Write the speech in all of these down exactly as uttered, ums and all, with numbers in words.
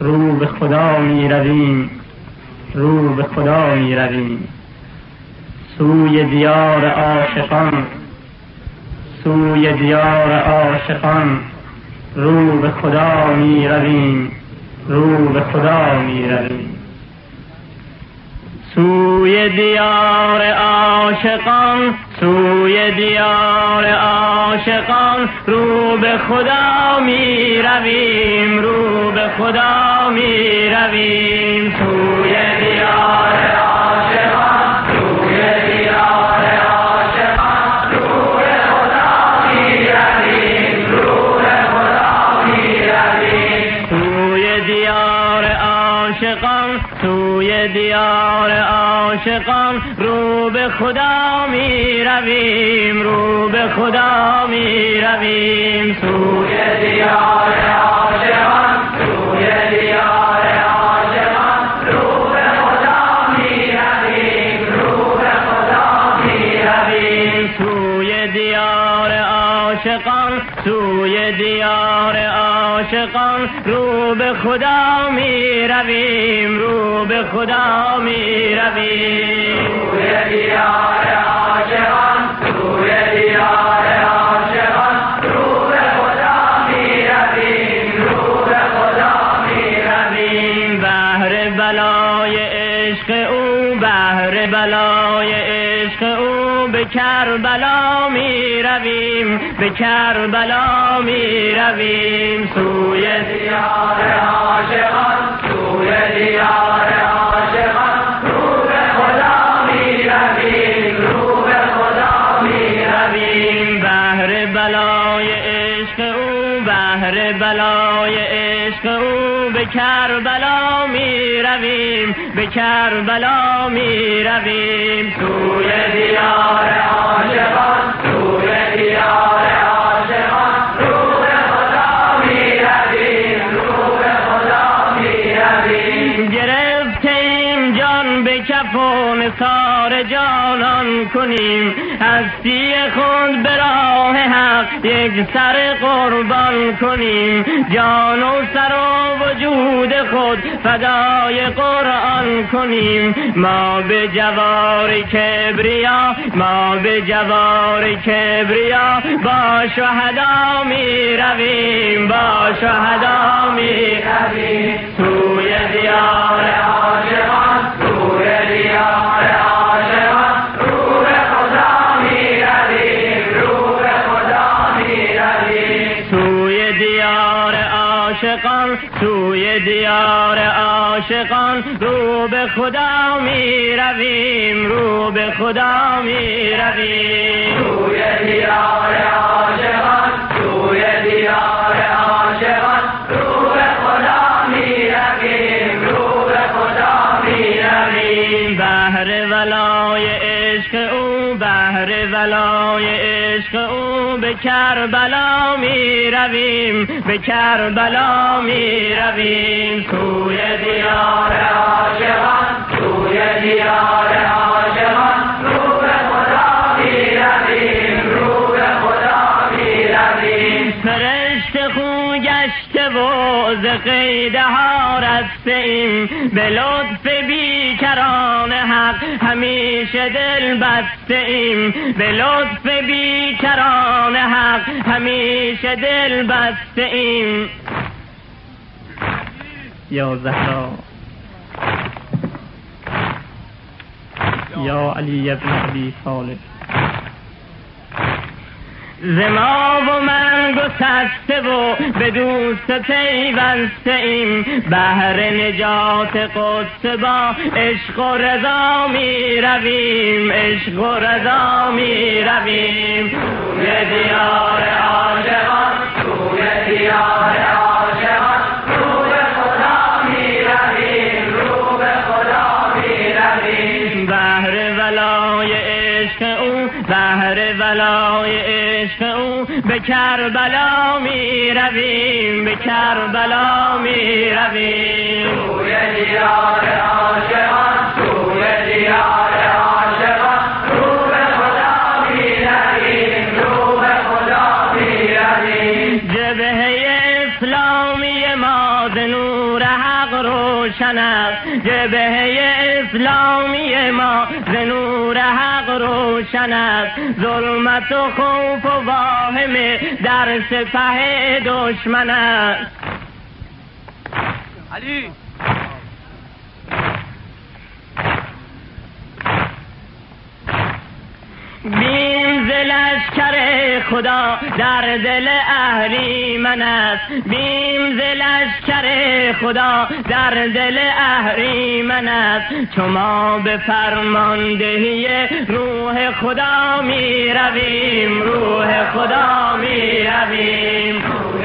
رو به خدا می رویم، رو به خدا می رویم، سوی دیار عاشقان، سوی دیار عاشقان، رو به خدا می رویم، رو به خدا می رویم. سوی دیار عاشقان، سوی دیار عاشقان، رو به خدا می رویم، رو به خدا می رویم. سوی دیار عاشقان، سوی دیار عاشقان، رو به خدا می رویم، رو به خدا می رویم. سوی دیار عاشقان، سوی دیار عاشقان، رو به خدا می رویم، رو به خدا می رویم. سوی دیار عاشقان، سوی دیار عاشقان، رو به خدا می رویم، رو به خدا می رویم. سوی دیار عاشقان، سوی دیار عاشقان، رو به خدا می رویم، رو به خدا می رویم. سوی دیار عاشقان، سوی دیار عاشقان، رو به خدا می رویم، رو به خدا می رویم. بهر بلای عشق او، بهر بلای عشق او، به کربلا می رویم، به کربلا می رویم. سوی دیار عاشقان، سوی دیار عاشقان، رو به خدا می رویم، رو به خدا می رویم. بهر بلای عشق او، بهر بلای عشق او، به کربلا می رویم، به کربلا می رویم. سوی دیار عاشقان، سوی دیار عاشقان، رو به خدا می رویم، رو به خدا می رویم. گرفتیم جان به کف و نثار جانان کنیم، هستی خود به راه حق یک سر قربان کنیم. جان و سر و وجود خود فدای قرآن کنیم. ما به جوار کبریا، ما به جوار کبریا، با شهدا می رویم، با شهدا می رویم. سوی دیار عاشقان، سوی دیار عاشقان، رو به خدا می رویم، رو به خدا می رویم. سوی دیار عاشقان، سوی دیار عاشقان، رو به خدا می رویم، رو به خدا می رویم. سوی دیار عاشقان، سوی دیار عاشقان، رو به خدا می رویم، رو به خدا می رویم. بهر ولای عشق او، بهر ولای عشق او، به کربلا می رویم، به کربلا می رویم. سوی دیار عاشقان، سوی دیار عاشقان، رو به خدا می رویم، رو به خدا می رویم. فرشته خو گشته و ز قید ها رسته ایم، به لطف بیکران حق همیشه دل بسته ایم، به لطف بیکران حق همیشه دل بسته ایم. یا زهرا، یا علی ابن ابی طالب، ز ما و من گسسته و به دوست پیوسته ایم، بهر نجات قدس با عشق و رضا می رویم، عشق و رضا می رویم. سوی دیار عاشقان، سوی دیار عاشقان، رو به خدا می رویم، رو به خدا می رویم. بهر ولای عشق او، بهر ولای عشق او، به کربلا می رویم، به کربلا می رویم. سوی دیار عاشقان، سوی دیار عاشقان، رو به خدا می رویم، رو به خدا می رویم. جبهه اسلامی ما ز نور حق حق روشن است، جبهه اسلامی ما ز نور حق روشن است، ظلمت و خوف و واهمه در سپه دشمن است. علی بیم ز لشکر خدا در دل اهریمن است، بیم ز لشکر خدا در دل اهریمن است، چو ما به فرماندهی روح خدا می رویم، روح خدا می رویم.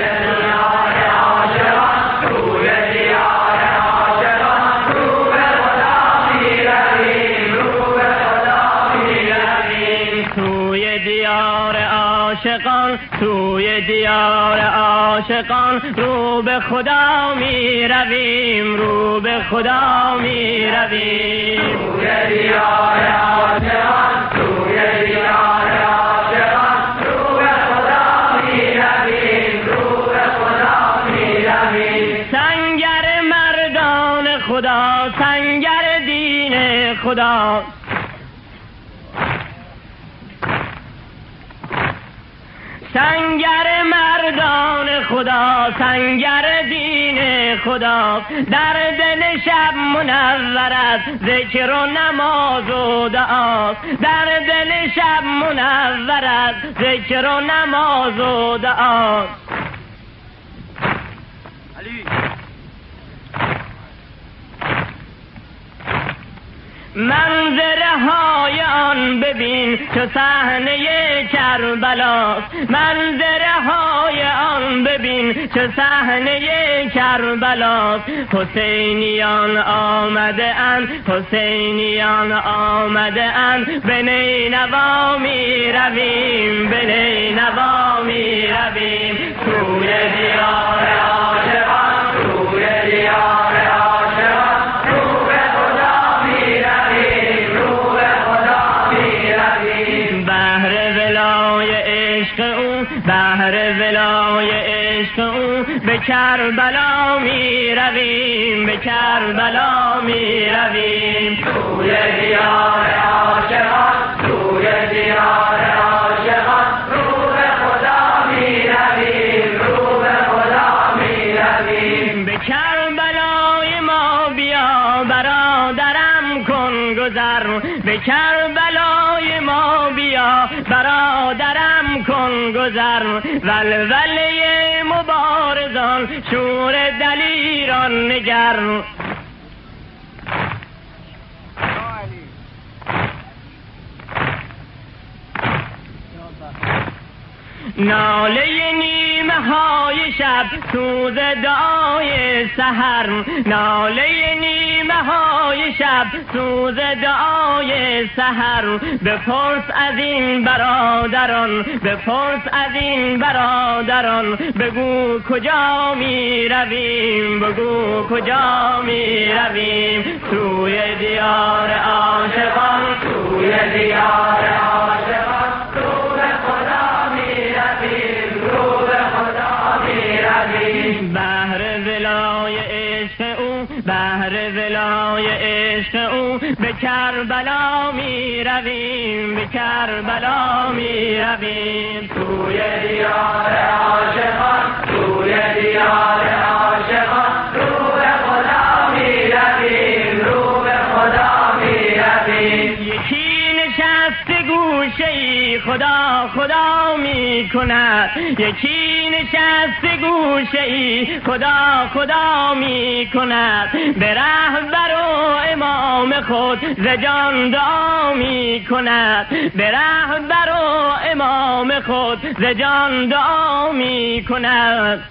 عاشقان توی دیار عاشقان رو به خدا می رویم، رو به خدا می رویم. توی دیار عاشقان توی دیار عاشقان رو به خدا می رویم، رو به خدا می رویم. سنگر مردان خدا، سنگر دین خدا، سنگر مردان خدا، سنگر دین خدا، در دل شب منور است ذکر و نماز و دعاست، در دل شب منور است ذکر و نماز و دعاست. علی منظره های آن ببین چو صحنه کربلاست، منظره های آن ببین چو صحنه کربلاست. حسینیان آمده اند، حسینیان آمده اند، به نینوا می رویم، به نینوا می رویم. توی دیار عاشقان توی دیار عاشقان رو به خدا می رویم، رو به خدا می رویم. بهر ولای عشق او، بهر ولای عشق او به کربلا می رویم، به کربلا می رویم. توی دیار عاشقان توی دیار عاشقان رو به خدا می رویم، رو به خدا می رویم. به کربلای ما بیا برادرم کن گذر، به کربلای ما بیا برادرم کن گذر. ولوله مبارزان شور دلیران نگر، ناله نیمه های شب سوز دعای سحر، ناله نیمه های شب سوز دعای سحر. بپرس از این برادران، بپرس از این برادران، بگو کجا می رویم، بگو کجا می رویم. توی دیار عاشقان توی دیار عاشقان رو به خدا می رویم، رو به خدا می رویم. بهر ولای عشق او، بهر ولای عشق او به کربلا می رویم، به کربلا می رویم. توی دیار عاشقان توی دیار عاشقان رو به خدا می رویم، رو به خدا می رویم. یکی نشسته گوشه ای خدا خدا می کند، یکی نشسته گوشه ای خدا خدا می کند. به رهبر و امام خود ز جان دعا می کند، به رهبر و امام خود ز جان دعا می کند.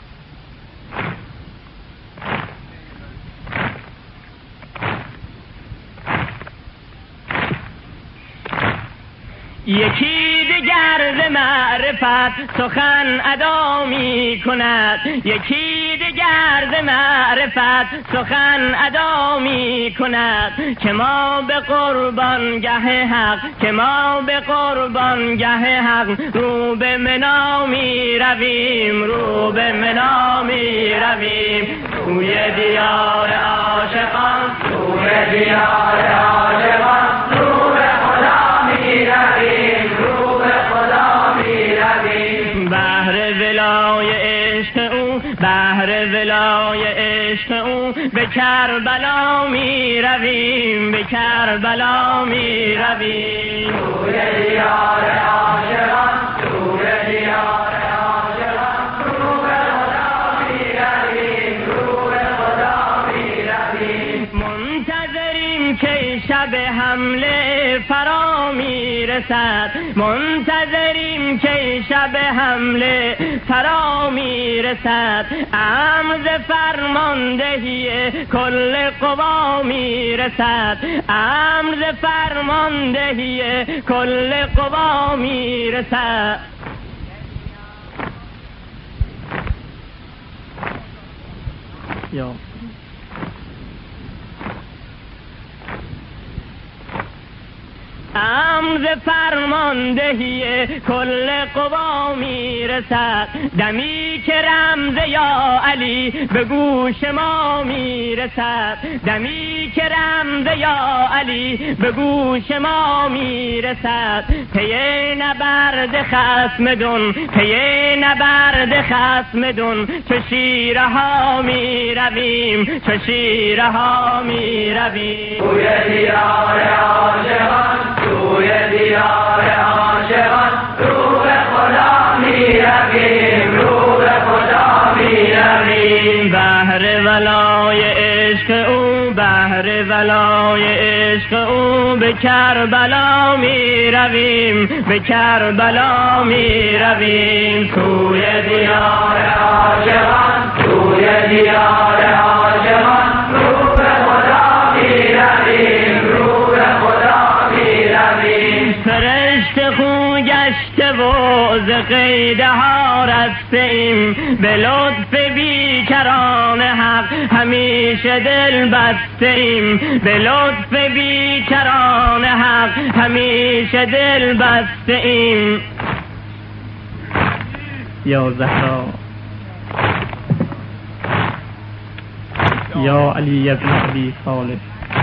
یکی دگر ز معرفت سخن ادا می کند، یکی دگر درد معرفت سخن ادا می کند که ما به قربانگه حق که ما به قربانگه حق رو به منا می رویم رو به منا می رویم توی دیار عاشقان توی دیار عاشقان رو به خدا می رویم رو به خدا می رویم بهر ولای عشق او بهر ولای عشق او به کربلا می رویم به کربلا می رویم توی دیار عاشقان توی دیار عاشقان رو به خدا می رویم رو به خدا می رویم منتظریم که شب حمله فرا می رسد منتظریم که شب حمله فرا می رسد امر ز فرماندهی کل قوا می رسد امر ز فرماندهی کل قوا می رسد یا امر فرماندهی کل قوا می رسد دمی که رمز یا علی به گوش ما می رسد دمی که رمز یا علی به گوش ما می رسد پی نبرد خصم دون پی نبرد خصم دون چه شیره ها می رویم چه شیره ها می رویم توی دیار عاشقان توی دیار عاشقان رو به خدا می رویم رو به خدا می رویم بهر ولای عشق او بهر ولای عشق او به کربلا می رویم به کربلا می رویم توی دیار عاشقان توی دیار عاشقان رو به خدا می رویم رو به خدا می رویم فرشته خو گشته و ز قیده ها رسته ایم به لطف بیکران حق همیشه دل بسته ایم به لطف بیکران حق همیشه دل بسته ایم یا زهرا یا علی ابن ابی طالب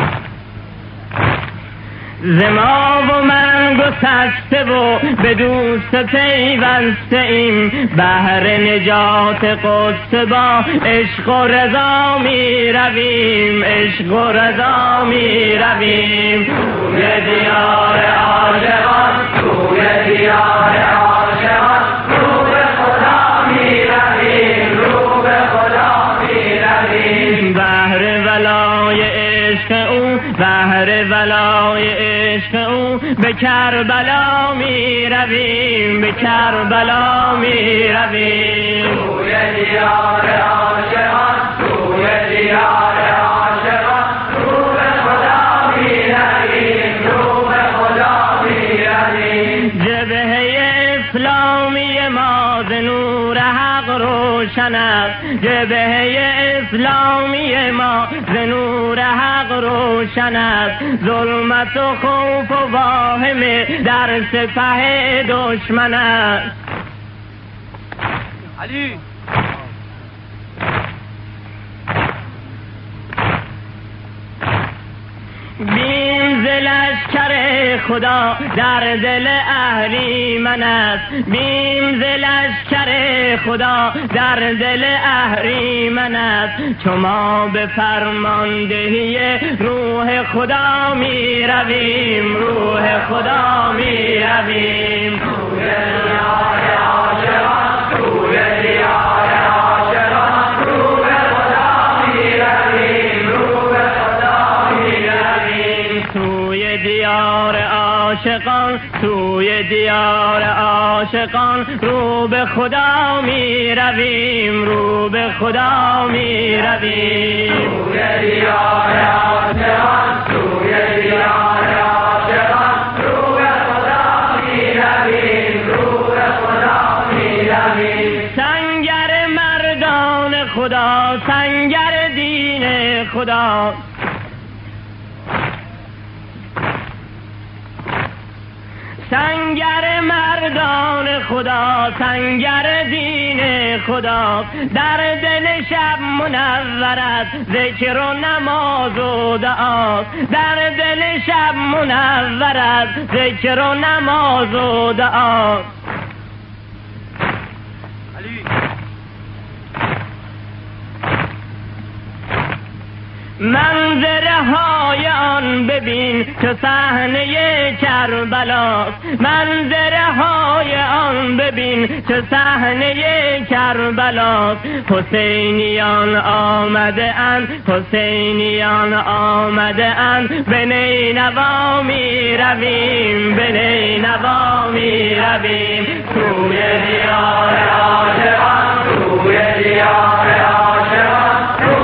زما و من گسسته و به دوست پیوسته ایم بهر نجات قدس با عشق و رضا می رویم عشق و رضا می رویم توی دیار عاشقان توی دیار عاشقان رو به خدا می رویم رو به خدا می رویم بهر ولای عشق او بهر ولای عشق او به کربلا می رویم به کربلا می رویم توی دیار عاشقان توی دیار عاشقان رو به خدا می رویم رو به خدا می رویم جبهه اسلامی ما ز نور حق روشن است جبهه اسلامی ما ز نور حق روشن است ظلمت و خوف و واهمه در سپه دشمن است علی بیم ز لشکر خدا در دل اهریمن است بیم ز لشکر خدا در دل اهریمن است چو ما به فرماندهی روح خدا می رویم روح خدا می رویم توی دیار عاشقان توی دیار عاشقان رو به خدا می رویم رو به خدا می رویم توی دیار عاشقان توی دیار عاشقان رو به خدا می رویم رو به خدا می رویم توی دیار عاشقان توی دیار عاشقان رو به خدا می رویم رو به خدا می رویم سنگر مردان خدا خدا. سنگر مردان خدا، سنگر دین خدا، در دل شب منور است ذکر و نماز و دعاست. در دل شب منور است ذکر و نماز و دعاست. منظره های آن ببین تو صحنه کربلاست. منظره های آن ببین تو صحنه کربلاست. حسینیان آمده اند، حسینیان آمده اند، به نینوا می رویم، به نینوا می رویم، توی دیار عاشقان، توی دیار عاشقان،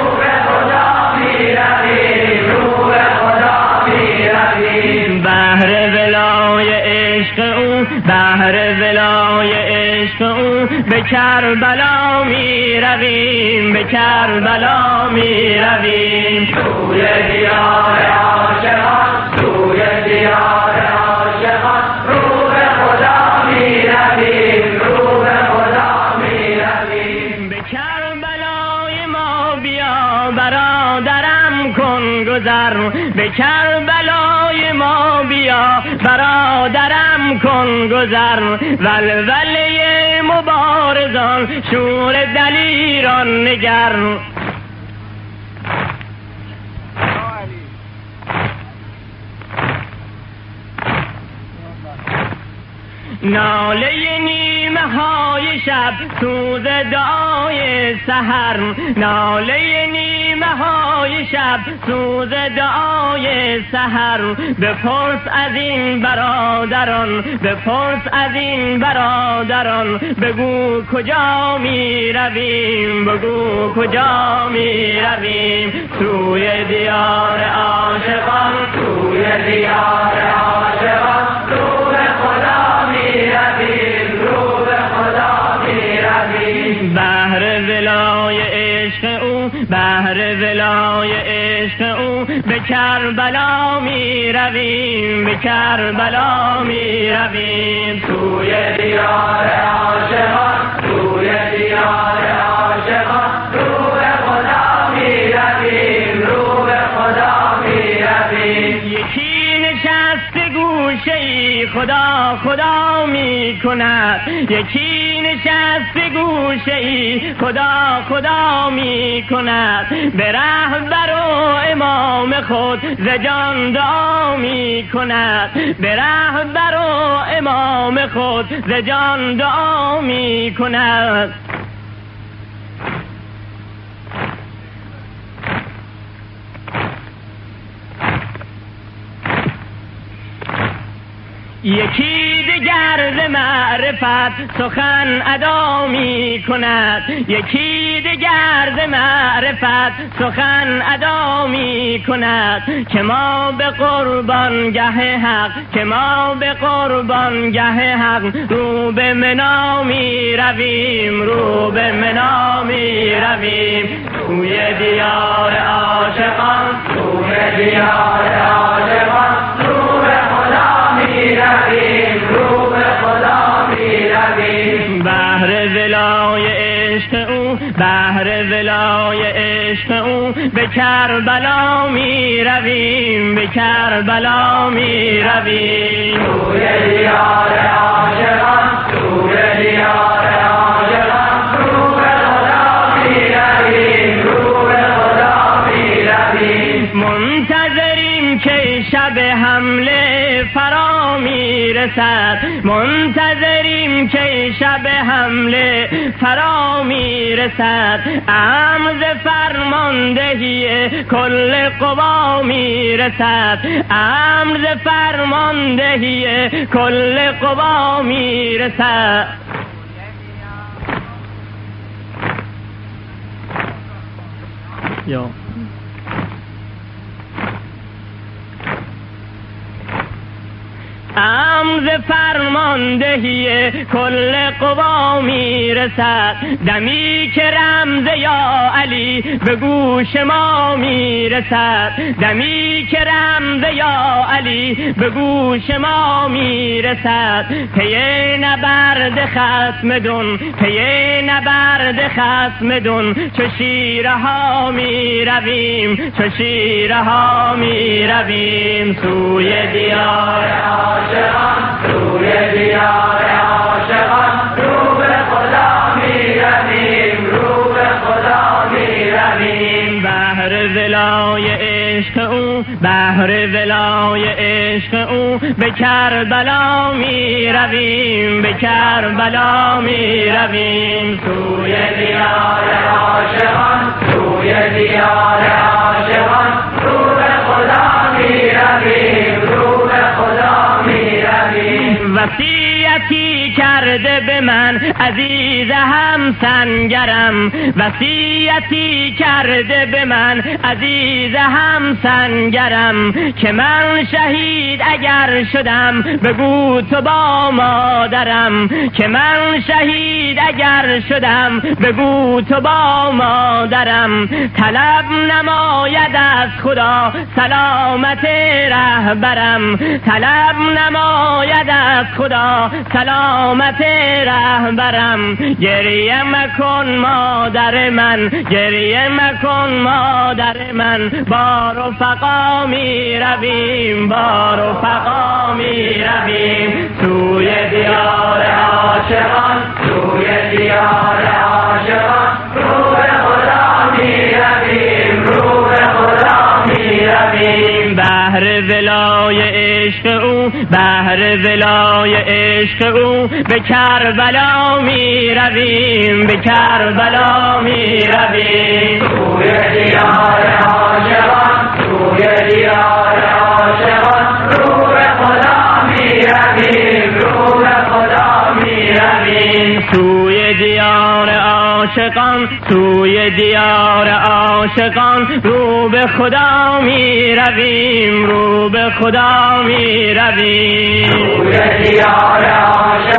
بهر ولای عشق او، بهر ولای عشق او، به کربلا می رویم، به کربلا می رویم، توی دیار عاشقان، توی دیار عاشقان، رو به خدا می رویم، رو به خدا می رویم. به کربلای ما بیا برادرم کن گذر، به کربلای ما بیا برادرم کن گذر. ولوله مبارزان شور دلیران نگر. ناله نیمه های شب سوز دعای سحر، ناله نیمه های شب سوز دعای سحر. بپرس از این برادران، بپرس از این برادران، بگو کجا می رویم، بگو کجا می رویم، توی دیار عاشقان، توی دیار عاشقان، رو به خدا می رویم، رو به خدا می رویم. بهر ولای عشق او، بهر ولای عشق او، به کربلا می رویم، به کربلا می رویم، توی دیار عاشقان، توی دیار عاشقان، رو به خدا می رویم، رو به خدا می رویم. یکی نشسته گوشه ای خدا خدا می کند، یکی نشسته گوشه ای خدا خدا می کند. به رهبر و امام خود ز جان دعا می کند، به رهبر و امام خود ز جان دعا می کند. یکی دگر ز معرفت سخن ادا می کند، یکی دگر ز معرفت سخن ادا می کند. که ما به قربانگه حق، که ما به قربانگه حق، رو به منا می رویم، رو به منا می رویم، توی دیار عاشقان، توی دیار عاشقان، رو به خدا می رویم، رو به خدا می رویم. بهر ولای عشق او، بهر ولای عشق او، به کربلا می رویم، به کربلا می رویم، توی دیار عاشقان، توی دیار عاشقان، رو به خدا می رویم، رو به خدا می رویم. منتظریم که شب حمله فرا می رسد، منتظریم که شب حمله فرا می رسد. امر فرماندهی کل قوا می رسد، امر فرماندهی کل قوا می رسد. یا آه پیام ز فرماندهی کل قوا میرسد، دمی که رمز یا علی به گوش ما میرسد، دمی که رمز یا علی به گوش ما میرسد. پی نبرد خصم دون، پی نبرد خصم دون، چو شیرها می رویم، چو شیرها می رویم سوی دیار عاشقان، سوی دیار عاشقان، رو به خدا می رویم، رو به خدا می رویم. بهر ولای عشق او، بهر ولای عشق او به کربلا می رویم، به کربلا می رویم سوی دیار عاشقان، سوی دیار عاشقان، رو به خدا می رویم، رو به خدا می رویم. وصیتی کرده به من عزیز هم سنگرم، وصیتی کرده به من عزیز هم سنگرم، که من شهید اگر شدم بگو تو با مادرم، که من شهید اگر شدم بگو تو با مادرم. طلب نماید از خدا سلامت رهبرم، طلب نماید از خدا سلامت رهبرم. گریه مکن مادر من، گریه مکن مادر من، با رفقا می رویم، با رفقا می رویم سوی دیار عاشقان، سوی دیار عاشقان، رو به خدا می رویم، رو به خدا می رویم. بهر ولای عشق او، بهر ولای عشق او به کربلا می رویم، به کربلا می رویم سوی دیار عاشقان، سوی دیار عاشقان، رو به خدا می رویم، رو به خدا می رویم سوی دیار عاشقان، سوی دیار عاشقان، رو به خدا می رویم، رو به خدا می رویم سوی دیار عاشقان.